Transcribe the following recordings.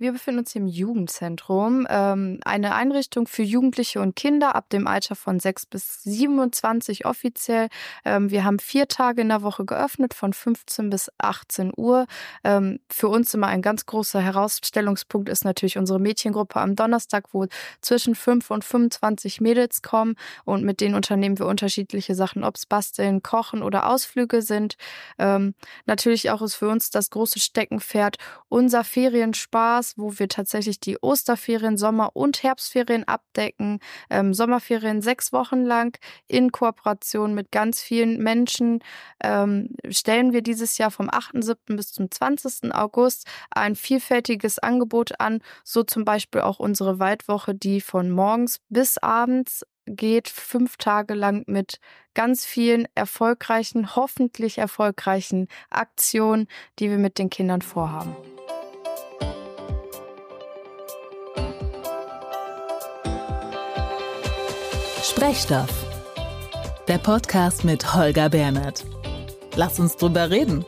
Wir befinden uns hier im Jugendzentrum, eine Einrichtung für Jugendliche und Kinder ab dem Alter von 6 bis 27 offiziell. Wir haben 4 Tage in der Woche geöffnet, von 15 bis 18 Uhr. Für uns immer ein ganz großer Herausstellungspunkt ist natürlich unsere Mädchengruppe am Donnerstag, wo zwischen 5 und 25 Mädels kommen und mit denen unternehmen wir unterschiedliche Sachen, ob es Basteln, Kochen oder Ausflüge sind. Natürlich auch ist für uns das große Steckenpferd unser Ferienspaß, wo wir tatsächlich die Osterferien, Sommer- und Herbstferien abdecken. Sommerferien 6 Wochen lang in Kooperation mit ganz vielen Menschen stellen wir dieses Jahr vom 8.7. bis zum 20. August ein vielfältiges Angebot an, so zum Beispiel auch unsere Waldwoche, die von morgens bis abends geht, 5 Tage lang mit ganz vielen erfolgreichen, hoffentlich erfolgreichen Aktionen, die wir mit den Kindern vorhaben. Sprechstoff, der Podcast mit Holger Bernert. Lass uns drüber reden.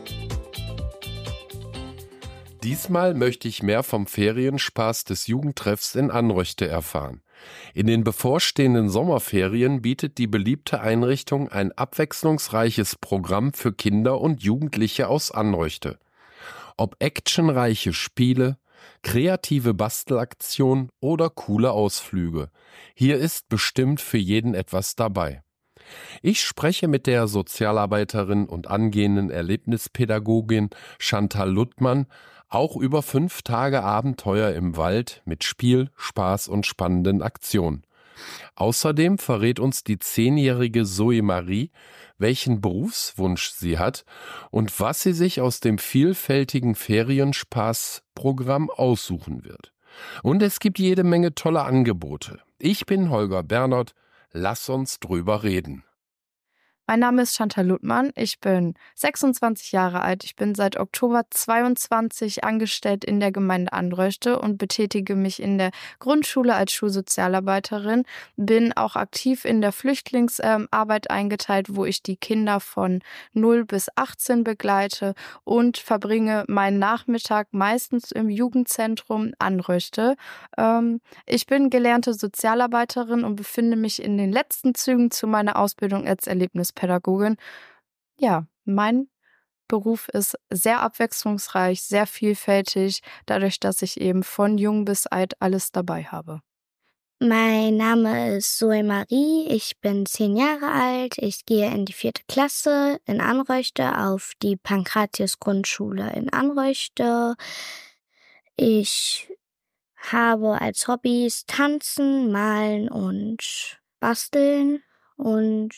Diesmal möchte ich mehr vom Ferienspaß des Jugendtreffs in Anröchte erfahren. In den bevorstehenden Sommerferien bietet die beliebte Einrichtung ein abwechslungsreiches Programm für Kinder und Jugendliche aus Anröchte. Ob actionreiche Spiele, kreative Bastelaktionen oder coole Ausflüge. Hier ist bestimmt für jeden etwas dabei. Ich spreche mit der Sozialarbeiterin und angehenden Erlebnispädagogin Chantal Luttmann auch über 5 Tage Abenteuer im Wald mit Spiel, Spaß und spannenden Aktionen. Außerdem verrät uns die 10-jährige Zoe Marie, welchen Berufswunsch sie hat und was sie sich aus dem vielfältigen Ferienspaßprogramm aussuchen wird. Und es gibt jede Menge tolle Angebote. Ich bin Holger Bernert, lass uns drüber reden. Mein Name ist Chantal Luttmann, ich bin 26 Jahre alt, ich bin seit Oktober 22 angestellt in der Gemeinde Anröchte und betätige mich in der Grundschule als Schulsozialarbeiterin, bin auch aktiv in der Flüchtlingsarbeit eingeteilt, wo ich die Kinder von 0 bis 18 begleite und verbringe meinen Nachmittag meistens im Jugendzentrum Anröchte. Ich bin gelernte Sozialarbeiterin und befinde mich in den letzten Zügen zu meiner Ausbildung als Erlebnispädagogin. Ja, mein Beruf ist sehr abwechslungsreich, sehr vielfältig, dadurch, dass ich eben von jung bis alt alles dabei habe. Mein Name ist Zoe Marie, ich bin 10 Jahre alt, ich gehe in die 4. Klasse in Anröchte auf die Pankratius-Grundschule in Anröchte. Ich habe als Hobbys Tanzen, Malen und Basteln und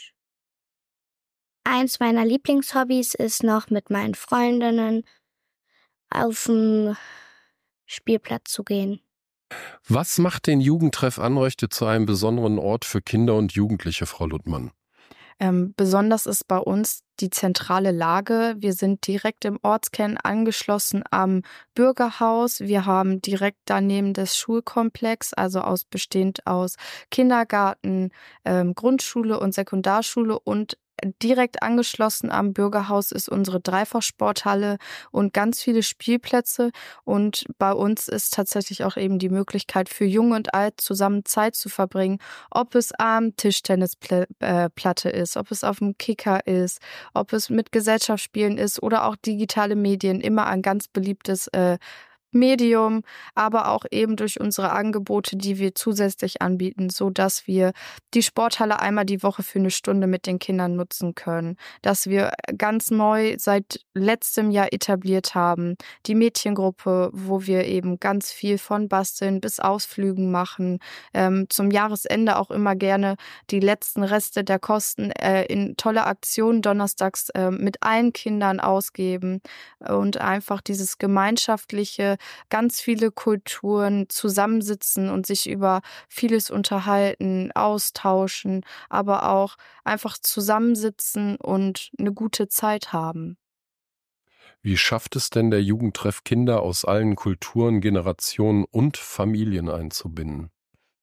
eins meiner Lieblingshobbys ist noch mit meinen Freundinnen auf den Spielplatz zu gehen. Was macht den Jugendtreff Anröchte zu einem besonderen Ort für Kinder und Jugendliche, Frau Luttmann? Besonders ist bei uns die zentrale Lage. Wir sind direkt im Ortskern angeschlossen am Bürgerhaus. Wir haben direkt daneben das Schulkomplex, also bestehend aus Kindergarten, Grundschule und Sekundarschule, und direkt angeschlossen am Bürgerhaus ist unsere Dreifachsporthalle und ganz viele Spielplätze. Und bei uns ist tatsächlich auch eben die Möglichkeit für Jung und Alt zusammen Zeit zu verbringen, ob es am Tischtennisplatte ist, ob es auf dem Kicker ist, ob es mit Gesellschaftsspielen ist oder auch digitale Medien, immer ein ganz beliebtes Medium, aber auch eben durch unsere Angebote, die wir zusätzlich anbieten, so dass wir die Sporthalle einmal die Woche für 1 Stunde mit den Kindern nutzen können, dass wir ganz neu seit letztem Jahr etabliert haben, die Mädchengruppe, wo wir eben ganz viel von Basteln bis Ausflügen machen, zum Jahresende auch immer gerne die letzten Reste der Kosten in tolle Aktionen donnerstags mit allen Kindern ausgeben und einfach dieses gemeinschaftliche, ganz viele Kulturen zusammensitzen und sich über vieles unterhalten, austauschen, aber auch einfach zusammensitzen und eine gute Zeit haben. Wie schafft es denn der Jugendtreff, Kinder aus allen Kulturen, Generationen und Familien einzubinden?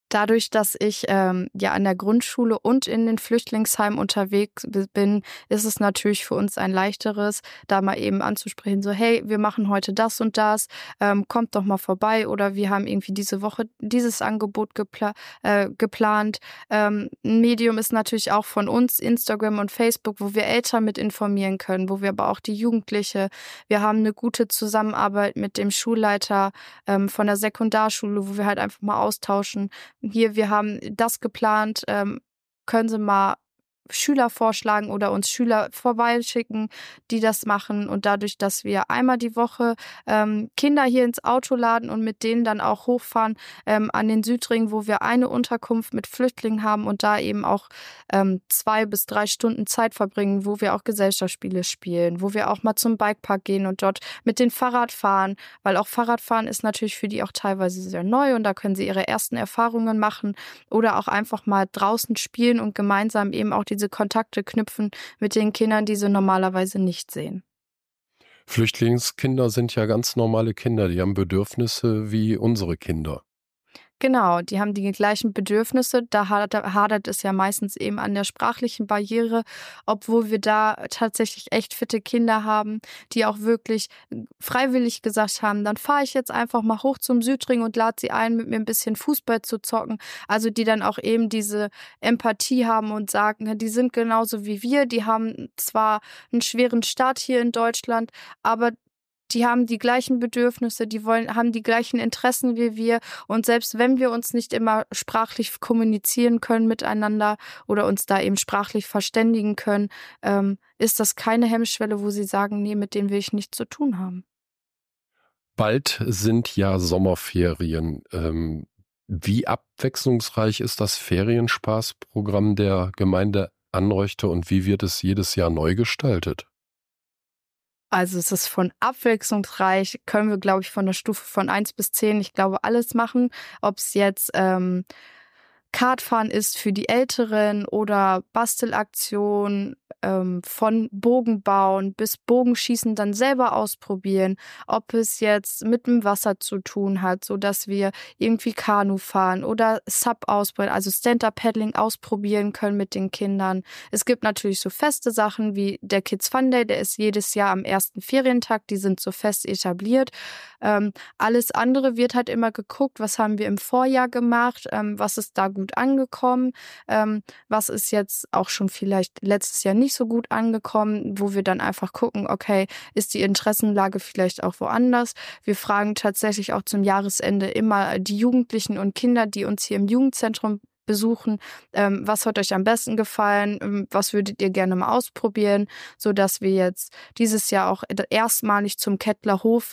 Dadurch, dass ich an der Grundschule und in den Flüchtlingsheimen unterwegs bin, ist es natürlich für uns ein leichteres, da mal eben anzusprechen, so hey, wir machen heute das und das, kommt doch mal vorbei oder wir haben irgendwie diese Woche dieses Angebot geplant. Ein Medium ist natürlich auch von uns Instagram und Facebook, wo wir Eltern mit informieren können, wo wir aber auch die Jugendliche, wir haben eine gute Zusammenarbeit mit dem Schulleiter von der Sekundarschule, wo wir halt einfach mal austauschen. Hier, wir haben das geplant, können Sie mal Schüler vorschlagen oder uns Schüler vorbeischicken, die das machen. Und dadurch, dass wir einmal die Woche Kinder hier ins Auto laden und mit denen dann auch hochfahren an den Südring, wo wir eine Unterkunft mit Flüchtlingen haben und da eben auch 2 bis 3 Stunden Zeit verbringen, wo wir auch Gesellschaftsspiele spielen, wo wir auch mal zum Bikepark gehen und dort mit dem Fahrrad fahren, weil auch Fahrradfahren ist natürlich für die auch teilweise sehr neu und da können sie ihre ersten Erfahrungen machen oder auch einfach mal draußen spielen und gemeinsam eben auch diese Kontakte knüpfen mit den Kindern, die sie normalerweise nicht sehen. Flüchtlingskinder sind ja ganz normale Kinder, die haben Bedürfnisse wie unsere Kinder. Genau, die haben die gleichen Bedürfnisse. Da hadert es ja meistens eben an der sprachlichen Barriere, obwohl wir da tatsächlich echt fitte Kinder haben, die auch wirklich freiwillig gesagt haben, dann fahre ich jetzt einfach mal hoch zum Südring und lade sie ein, mit mir ein bisschen Fußball zu zocken. Also die dann auch eben diese Empathie haben und sagen, die sind genauso wie wir, die haben zwar einen schweren Start hier in Deutschland, aber die haben die gleichen Bedürfnisse, haben die gleichen Interessen wie wir. Und selbst wenn wir uns nicht immer sprachlich kommunizieren können miteinander oder uns da eben sprachlich verständigen können, ist das keine Hemmschwelle, wo sie sagen, nee, mit denen will ich nichts zu tun haben. Bald sind ja Sommerferien. Wie abwechslungsreich ist das Ferienspaßprogramm der Gemeinde Anröchte und wie wird es jedes Jahr neu gestaltet? Also es ist von abwechslungsreich, können wir, glaube ich, von der Stufe von 1 bis 10, ich glaube, alles machen. Ob es jetzt Kartfahren ist für die Älteren oder Bastelaktion, von Bogenbauen bis Bogenschießen dann selber ausprobieren, ob es jetzt mit dem Wasser zu tun hat, so dass wir irgendwie Kanu fahren oder Sub ausprobieren, also Stand-Up-Paddling ausprobieren können mit den Kindern. Es gibt natürlich so feste Sachen wie der Kids Fun Day, der ist jedes Jahr am ersten Ferientag, die sind so fest etabliert. Alles andere wird halt immer geguckt, was haben wir im Vorjahr gemacht, was ist da gut angekommen, was ist jetzt auch schon vielleicht letztes Jahr nicht so gut angekommen, wo wir dann einfach gucken, okay, ist die Interessenlage vielleicht auch woanders. Wir fragen tatsächlich auch zum Jahresende immer die Jugendlichen und Kinder, die uns hier im Jugendzentrum besuchen, was hat euch am besten gefallen, was würdet ihr gerne mal ausprobieren, sodass wir jetzt dieses Jahr auch erstmalig zum Kettler Hof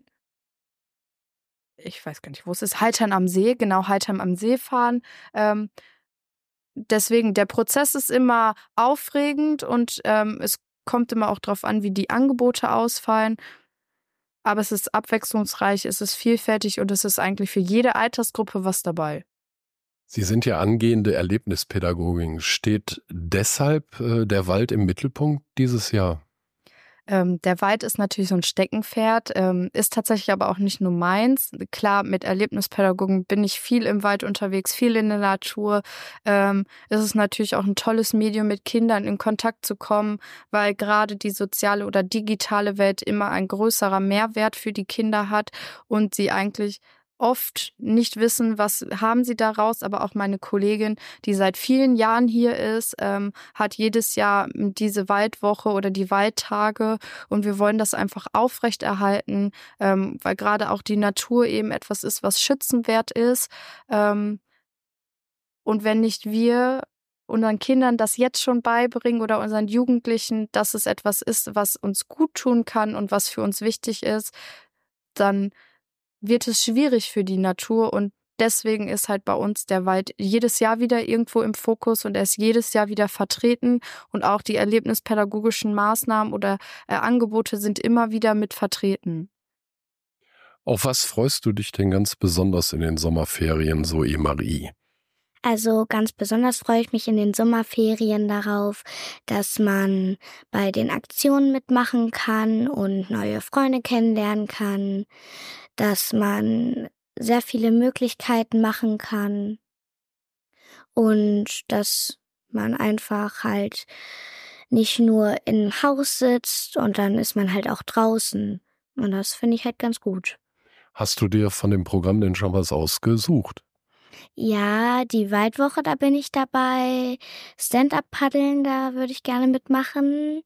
ich weiß gar nicht, wo es ist, Haltern am See, genau, Haltern am See fahren. Deswegen, der Prozess ist immer aufregend und es kommt immer auch darauf an, wie die Angebote ausfallen. Aber es ist abwechslungsreich, es ist vielfältig und es ist eigentlich für jede Altersgruppe was dabei. Sie sind ja angehende Erlebnispädagogin. Steht deshalb der Wald im Mittelpunkt dieses Jahr? Der Wald ist natürlich so ein Steckenpferd, ist tatsächlich aber auch nicht nur meins. Klar, mit Erlebnispädagogen bin ich viel im Wald unterwegs, viel in der Natur. Es ist natürlich auch ein tolles Medium, mit Kindern in Kontakt zu kommen, weil gerade die soziale oder digitale Welt immer ein größerer Mehrwert für die Kinder hat und sie eigentlich oft nicht wissen, was haben sie daraus, aber auch meine Kollegin, die seit vielen Jahren hier ist, hat jedes Jahr diese Waldwoche oder die Waldtage und wir wollen das einfach aufrechterhalten, weil gerade auch die Natur eben etwas ist, was schützenwert ist. Und wenn nicht wir unseren Kindern das jetzt schon beibringen oder unseren Jugendlichen, dass es etwas ist, was uns gut tun kann und was für uns wichtig ist, dann wird es schwierig für die Natur und deswegen ist halt bei uns der Wald jedes Jahr wieder irgendwo im Fokus und er ist jedes Jahr wieder vertreten und auch die erlebnispädagogischen Maßnahmen oder Angebote sind immer wieder mit vertreten. Auf was freust du dich denn ganz besonders in den Sommerferien, Zoe Marie? Also ganz besonders freue ich mich in den Sommerferien darauf, dass man bei den Aktionen mitmachen kann und neue Freunde kennenlernen kann, dass man sehr viele Möglichkeiten machen kann. und dass man einfach halt nicht nur im Haus sitzt und dann ist man halt auch draußen. Und das finde ich halt ganz gut. Hast du dir von dem Programm denn schon was ausgesucht? Ja, die Waldwoche, da bin ich dabei. Stand-up-Paddeln, da würde ich gerne mitmachen.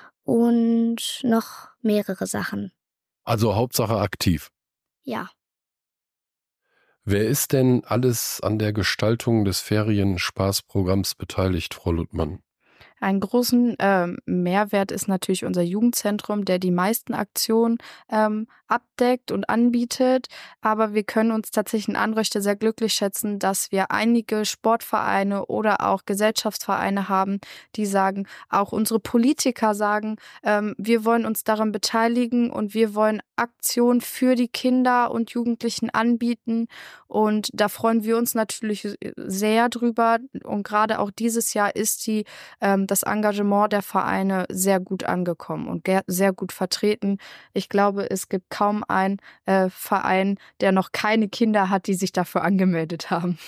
Und noch mehrere Sachen. Also Hauptsache aktiv. Ja. Wer ist denn alles an der Gestaltung des Ferienspaßprogramms beteiligt, Frau Luttmann? Einen großen Mehrwert ist natürlich unser Jugendzentrum, der die meisten Aktionen abdeckt und anbietet. Aber wir können uns tatsächlich in Anröchte sehr glücklich schätzen, dass wir einige Sportvereine oder auch Gesellschaftsvereine haben, die sagen, auch unsere Politiker sagen, wir wollen uns daran beteiligen und wir wollen Aktionen für die Kinder und Jugendlichen anbieten. Und da freuen wir uns natürlich sehr drüber. Und gerade auch dieses Jahr ist das Engagement der Vereine sehr gut angekommen und sehr gut vertreten. Ich glaube, es gibt kaum einen Verein, der noch keine Kinder hat, die sich dafür angemeldet haben.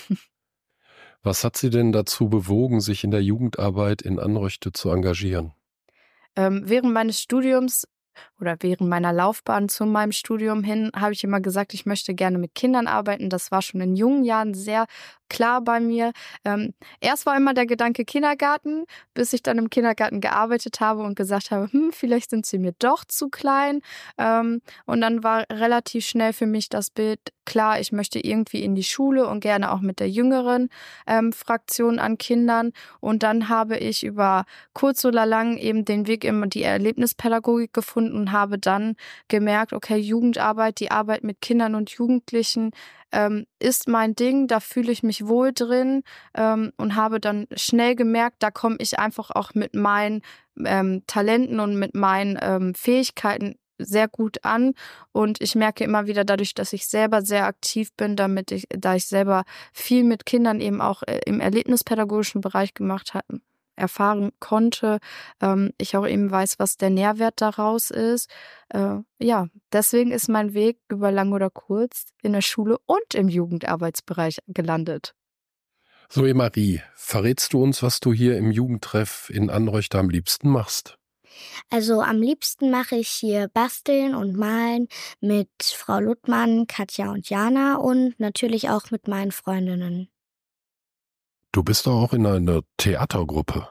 Was hat Sie denn dazu bewogen, sich in der Jugendarbeit in Anröchte zu engagieren? Während meines Studiums oder während meiner Laufbahn zu meinem Studium hin habe ich immer gesagt, ich möchte gerne mit Kindern arbeiten. Das war schon in jungen Jahren sehr klar bei mir. Erst war immer der Gedanke Kindergarten, bis ich dann im Kindergarten gearbeitet habe und gesagt habe, vielleicht sind sie mir doch zu klein. Und dann war relativ schnell für mich das Bild klar, ich möchte irgendwie in die Schule und gerne auch mit der jüngeren Fraktion an Kindern. Und dann habe ich über kurz oder lang eben den Weg in die Erlebnispädagogik gefunden und habe dann gemerkt, okay, Jugendarbeit, die Arbeit mit Kindern und Jugendlichen ist mein Ding, da fühle ich mich wohl drin und habe dann schnell gemerkt, da komme ich einfach auch mit meinen Talenten und mit meinen Fähigkeiten sehr gut an und ich merke immer wieder dadurch, dass ich selber sehr aktiv bin, da ich selber viel mit Kindern eben auch im erlebnispädagogischen Bereich erfahren konnte, ich auch eben weiß, was der Nährwert daraus ist. Deswegen ist mein Weg über lang oder kurz in der Schule und im Jugendarbeitsbereich gelandet. Zoe Marie, verrätst du uns, was du hier im Jugendtreff in Anröchte am liebsten machst? Also am liebsten mache ich hier Basteln und Malen mit Frau Luttmann, Katja und Jana und natürlich auch mit meinen Freundinnen. Du bist doch auch in einer Theatergruppe.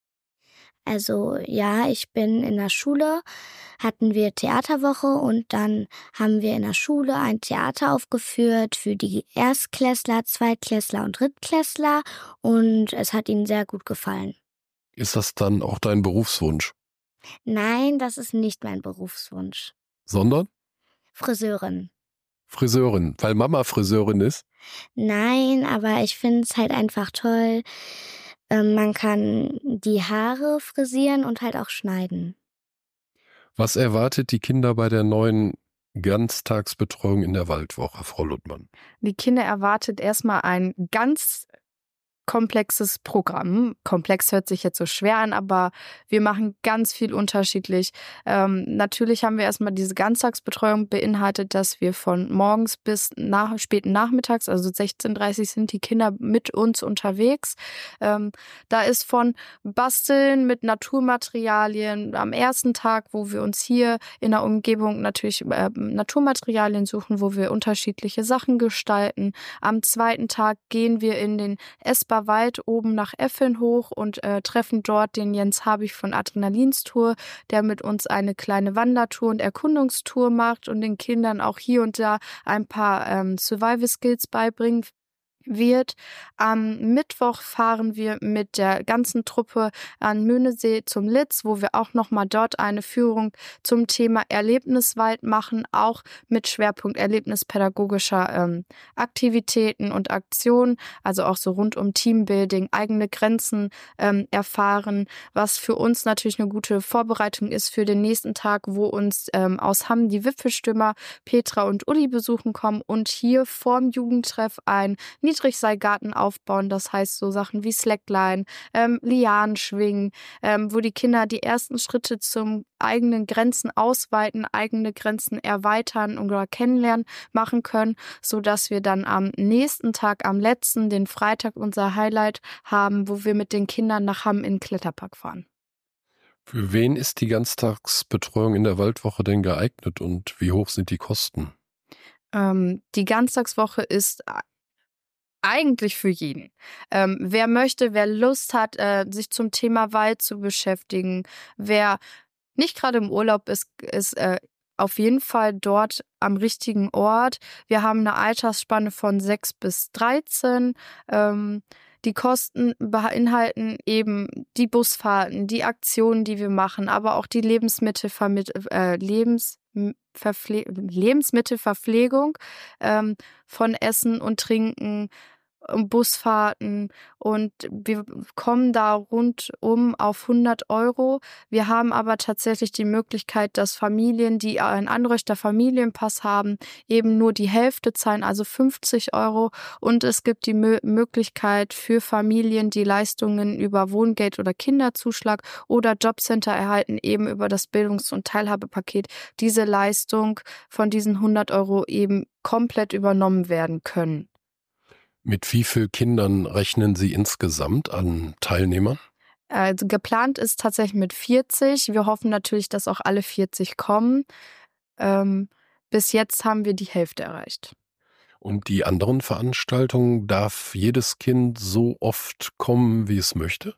Also ja, ich bin in der Schule, hatten wir Theaterwoche und dann haben wir in der Schule ein Theater aufgeführt für die Erstklässler, Zweitklässler und Drittklässler und es hat ihnen sehr gut gefallen. Ist das dann auch dein Berufswunsch? Nein, das ist nicht mein Berufswunsch. Sondern? Friseurin. Friseurin, weil Mama Friseurin ist? Nein, aber ich finde es halt einfach toll. Man kann die Haare frisieren und halt auch schneiden. Was erwartet die Kinder bei der neuen Ganztagsbetreuung in der Waldwoche, Frau Luttmann? Die Kinder erwartet erstmal ein ganz komplexes Programm. Komplex hört sich jetzt so schwer an, aber wir machen ganz viel unterschiedlich. Natürlich haben wir erstmal diese Ganztagsbetreuung beinhaltet, dass wir von morgens bis späten Nachmittags, also 16:30 sind die Kinder mit uns unterwegs. Da ist von Basteln mit Naturmaterialien am ersten Tag, wo wir uns hier in der Umgebung natürlich Naturmaterialien suchen, wo wir unterschiedliche Sachen gestalten. Am zweiten Tag gehen wir in den Wald oben nach Effeln hoch und treffen dort den Jens Habich von Adrenalins Tour, der mit uns eine kleine Wandertour und Erkundungstour macht und den Kindern auch hier und da ein paar Survival Skills beibringt wird. Am Mittwoch fahren wir mit der ganzen Truppe an Möhnesee zum Litz, wo wir auch nochmal dort eine Führung zum Thema Erlebniswald machen, auch mit Schwerpunkt erlebnispädagogischer Aktivitäten und Aktionen, also auch so rund um Teambuilding, eigene Grenzen erfahren, was für uns natürlich eine gute Vorbereitung ist für den nächsten Tag, wo uns aus Hamm die Wipfelstürmer Petra und Uli besuchen kommen und hier vorm Jugendtreff ein Niedrigseilgarten aufbauen. Das heißt so Sachen wie Slackline, Lianen schwingen, wo die Kinder die ersten Schritte zum eigenen Grenzen ausweiten, eigene Grenzen erweitern oder kennenlernen machen können, sodass wir dann am nächsten Tag, am letzten, den Freitag, unser Highlight haben, wo wir mit den Kindern nach Hamm in den Kletterpark fahren. Für wen ist die Ganztagsbetreuung in der Waldwoche denn geeignet und wie hoch sind die Kosten? Die Ganztagswoche ist eigentlich für jeden. Wer möchte, wer Lust hat, sich zum Thema Wald zu beschäftigen, wer nicht gerade im Urlaub ist auf jeden Fall dort am richtigen Ort. Wir haben eine Altersspanne von 6 bis 13. Die Kosten beinhalten eben die Busfahrten, die Aktionen, die wir machen, aber auch die Lebensmittelverpflegung von Essen und Trinken, Busfahrten, und wir kommen da rundum auf 100 €. Wir haben aber tatsächlich die Möglichkeit, dass Familien, die einen Anröchter Familienpass haben, eben nur die Hälfte zahlen, also 50 €. Und es gibt die Möglichkeit für Familien, die Leistungen über Wohngeld oder Kinderzuschlag oder Jobcenter erhalten, eben über das Bildungs- und Teilhabepaket, diese Leistung von diesen 100 € eben komplett übernommen werden können. Mit wie vielen Kindern rechnen Sie insgesamt an Teilnehmern? Also geplant ist tatsächlich mit 40. Wir hoffen natürlich, dass auch alle 40 kommen. Bis jetzt haben wir die Hälfte erreicht. Und die anderen Veranstaltungen, darf jedes Kind so oft kommen, wie es möchte?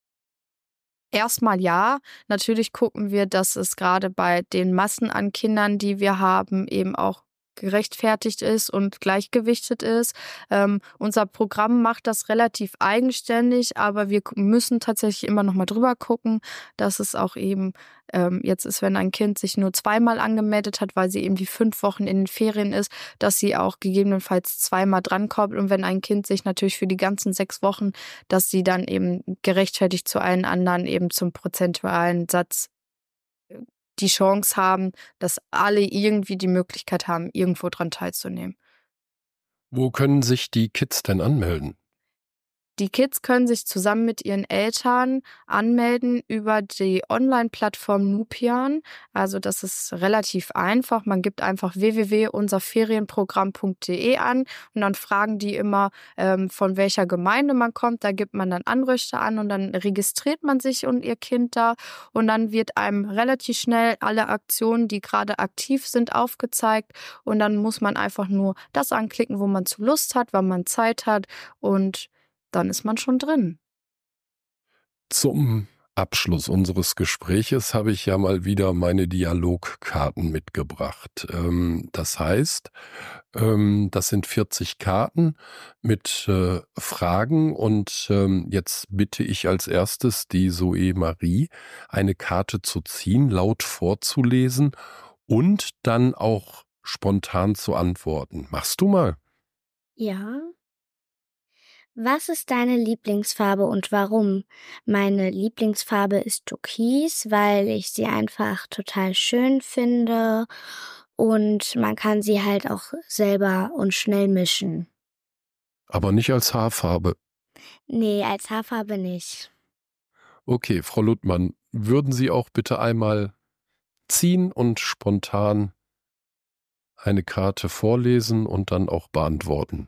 Erstmal ja. Natürlich gucken wir, dass es gerade bei den Massen an Kindern, die wir haben, eben auch gerechtfertigt ist und gleichgewichtet ist. Unser Programm macht das relativ eigenständig, aber wir müssen tatsächlich immer noch mal drüber gucken, dass es auch eben jetzt ist, wenn ein Kind sich nur zweimal angemeldet hat, weil sie eben die 5 Wochen in den Ferien ist, dass sie auch gegebenenfalls zweimal drankommt. Und wenn ein Kind sich natürlich für die ganzen 6 Wochen, dass sie dann eben gerechtfertigt zu allen anderen eben zum prozentualen Satz die Chance haben, dass alle irgendwie die Möglichkeit haben, irgendwo dran teilzunehmen. Wo können sich die Kids denn anmelden? Die Kids können sich zusammen mit ihren Eltern anmelden über die Online-Plattform Nupian. Also das ist relativ einfach. Man gibt einfach www.unserferienprogramm.de an und dann fragen die immer, von welcher Gemeinde man kommt. Da gibt man dann Anröchte an und dann registriert man sich und ihr Kind da. Und dann wird einem relativ schnell alle Aktionen, die gerade aktiv sind, aufgezeigt. Und dann muss man einfach nur das anklicken, wo man zu Lust hat, wann man Zeit hat, und dann ist man schon drin. Zum Abschluss unseres Gespräches habe ich ja mal wieder meine Dialogkarten mitgebracht. Das heißt, das sind 40 Karten mit Fragen, und jetzt bitte ich als erstes die Zoe Marie, eine Karte zu ziehen, laut vorzulesen und dann auch spontan zu antworten. Machst du mal? Ja. Was ist deine Lieblingsfarbe und warum? Meine Lieblingsfarbe ist Türkis, weil ich sie einfach total schön finde und man kann sie halt auch selber und schnell mischen. Aber nicht als Haarfarbe. Nee, als Haarfarbe nicht. Okay, Frau Luttmann, würden Sie auch bitte einmal ziehen und spontan eine Karte vorlesen und dann auch beantworten?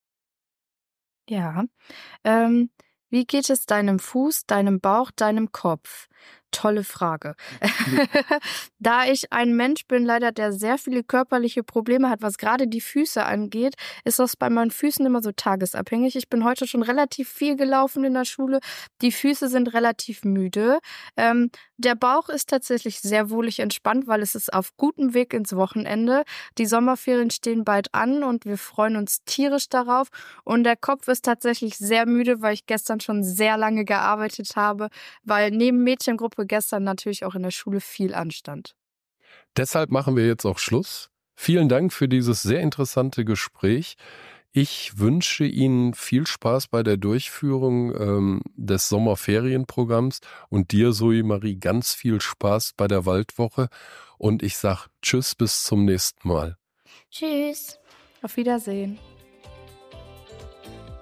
Ja. Wie geht es deinem Fuß, deinem Bauch, deinem Kopf? Tolle Frage. Da ich ein Mensch bin, leider, der sehr viele körperliche Probleme hat, was gerade die Füße angeht, ist das bei meinen Füßen immer so tagesabhängig. Ich bin heute schon relativ viel gelaufen in der Schule. Die Füße sind relativ müde. Der Bauch ist tatsächlich sehr wohlig entspannt, weil es ist auf gutem Weg ins Wochenende. Die Sommerferien stehen bald an und wir freuen uns tierisch darauf. Und der Kopf ist tatsächlich sehr müde, weil ich gestern schon sehr lange gearbeitet habe, weil neben Mädchengruppe gestern natürlich auch in der Schule viel anstand. Deshalb machen wir jetzt auch Schluss. Vielen Dank für dieses sehr interessante Gespräch. Ich wünsche Ihnen viel Spaß bei der Durchführung des Sommerferienprogramms und dir, Zoe Marie, ganz viel Spaß bei der Waldwoche. Und ich sage Tschüss, bis zum nächsten Mal. Tschüss. Auf Wiedersehen.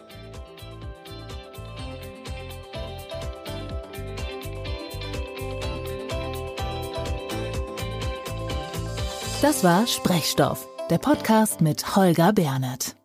Das war Sprechstoff, der Podcast mit Holger Bernert.